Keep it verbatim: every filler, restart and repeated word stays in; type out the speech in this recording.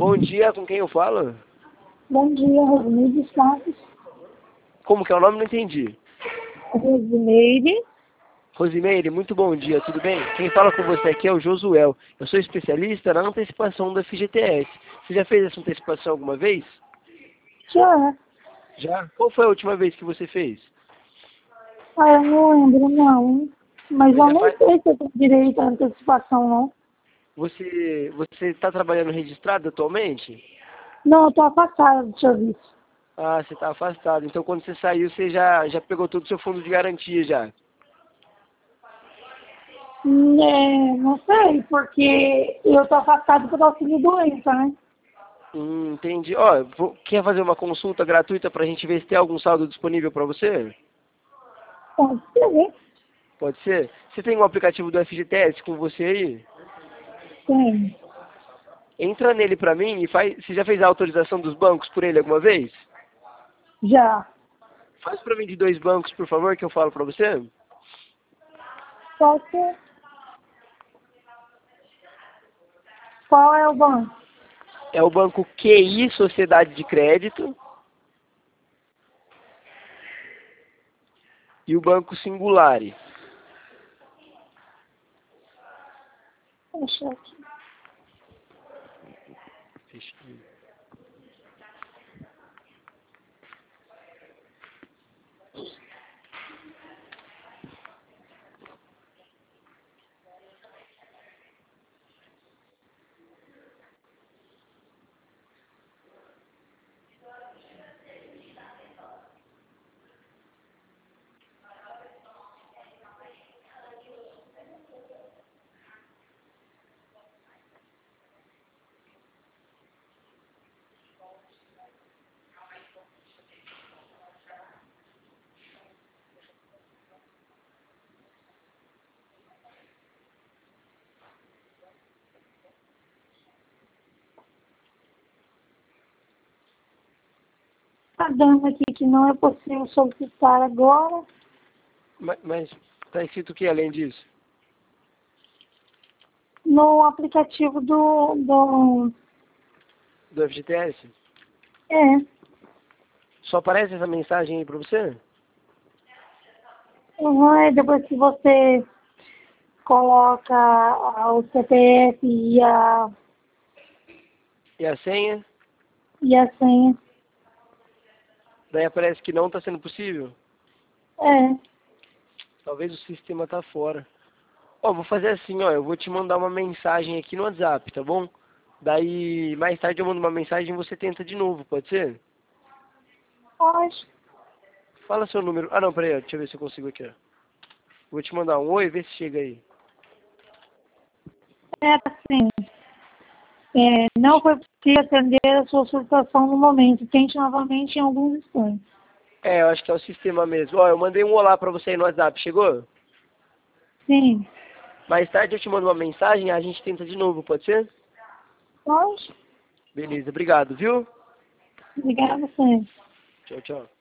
Bom dia, com quem eu falo? Bom dia, Rosineide Santos. Como que é o nome? Não entendi. Rosineide. Rosimeire, muito bom dia, tudo bem? Quem fala com você aqui é o Josuel. Eu sou especialista na antecipação da F G T S. Você já fez essa antecipação alguma vez? Já. Já? Qual foi a última vez que você fez? Ah, eu não lembro, não. Mas Mas eu já nem faz... sei se eu tenho direito à antecipação, não. Você você está trabalhando registrado atualmente? Não, eu tô afastada do serviço. Ah, você está afastado. Então quando você saiu, você já, já pegou todo o seu fundo de garantia já. É, não sei, porque eu tô afastada por auxílio doença, né? Hum, entendi. Ó, vou- quer fazer uma consulta gratuita para a gente ver se tem algum saldo disponível para você? Pode ser, Pode ser? Você tem um aplicativo do F G T S com você aí? tem. Entra nele para mim e faz. Você já fez a autorização dos bancos por ele alguma vez? Já. Faz para mim de dois bancos, por favor, que eu falo para você. Pode ser. Qual é o banco? É o banco Q I Sociedade de Crédito e o banco Singulare. Deixa eu aqui. Tá dando aqui que não é possível solicitar agora. Mas, mas tá escrito o que além disso? No aplicativo do, do... Do F G T S? É. Só aparece essa mensagem aí para você? Uhum, é depois que você coloca a- o C P F e a, E a senha? e a senha. Daí aparece que não está sendo possível? É, Talvez o sistema tá fora. Ó, vou fazer assim, ó, eu vou te mandar uma mensagem aqui no WhatsApp, tá bom? Daí, mais tarde eu mando uma mensagem e você tenta de novo, pode ser? pode. Fala seu número. Ah, não, peraí, ó, deixa eu ver se eu consigo aqui, ó. Vou te mandar um oi, vê se chega aí. É assim, é, não foi possível atender a sua solicitação no momento. Tente novamente em alguns instantes. É, eu acho que é o sistema mesmo. Ó, eu mandei um olá pra você aí no WhatsApp, chegou? Sim, Mais tarde eu te mando uma mensagem e a gente tenta de novo, pode ser? pode. Beleza, obrigado, viu? Obrigada a você. Tchau, tchau.